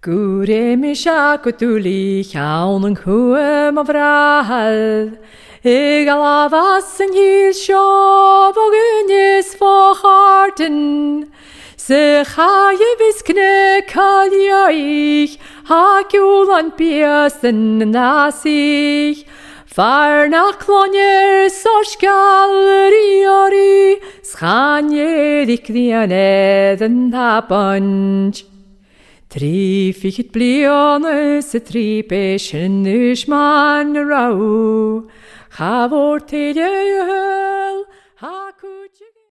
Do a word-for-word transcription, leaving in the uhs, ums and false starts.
Gure mi shakutuli chaun yn chwym o frahal. Ik ala was yn hys siof o gynnes fo harten. Se chai viskne kalja ich, ha gjulan piesten nasich. Far nach klonjer så skalri ori, schanje dik den tapanj. Trif het blione se tripischen ishman rau. Ha vor til je hel, ha ku